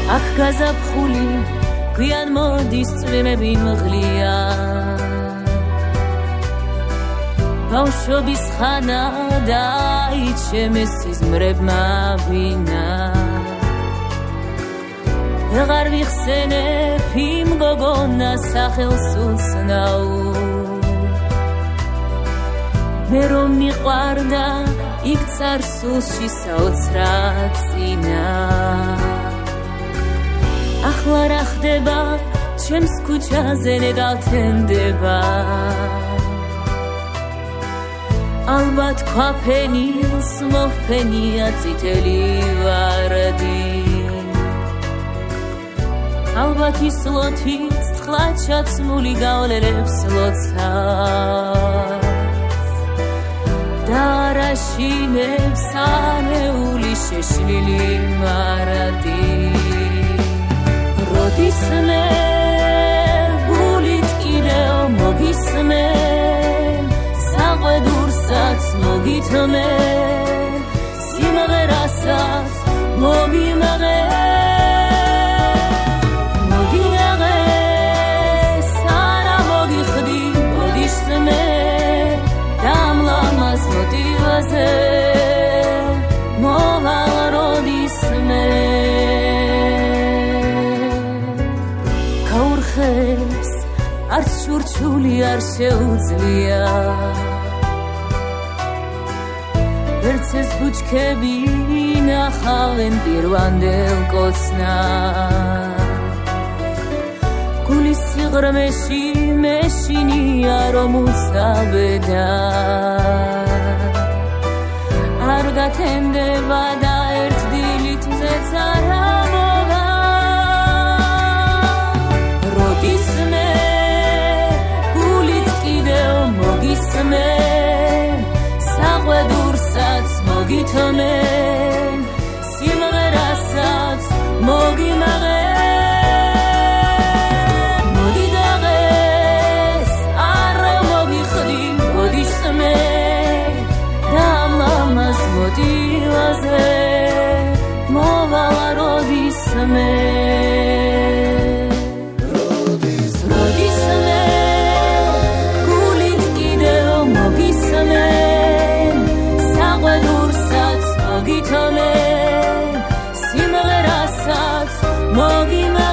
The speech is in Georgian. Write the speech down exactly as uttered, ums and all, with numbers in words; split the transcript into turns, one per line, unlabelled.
აქ გაზაფხული გვიან მოდის წვიმები მღლია ბავშვობის ხანა და იჩემეს სიზმრებმა ვინა ვეღარ ვიხსენებ იმ გოგონა სახელს უცნაურ მე რომ მიყვარდა იქ წარსულში საოცრად წინა ახლა რა ხდება ჩემს ქუჩაზე ნეგავთენდება ალბათ ქვაფენილს მოფენია წითელი ვარდი ალბათ ის ლოთიც თხლაჩაცმული გავლელებს ლოცავს და არაშინებს ანეული შეშლილი მარადი როდის მე გულით კიდევ მოგისმე საყვედურსაც მოგითმე სიმღერასაც მოგიმაღე მოგიმაღე სარა მოგიხდი მოდისმე დამლამას მოტივაზე მოვალ როდისმე გაურხებს არც შურჩული არ შეუძლია ერთს ბუჩქები ნახავენ პირვანდელ კოცნას გულის სიღრმეში მეშინია რომ უცავედა არ გათენდება და ერთ დილით მზეც არ ამოვა როდის მე გულით კიდევ მოგისმე საყვედურსაც მოგითმე სიმღერასაც მოგიმაღე მოდიდაღეს არ მოგიხდი მოდისმე დამლამას მოტივაზე მოვალ როდისმე როდისმე გულით კიდევ მოგისმე გითმე სიმღერასაც მოგიმაღე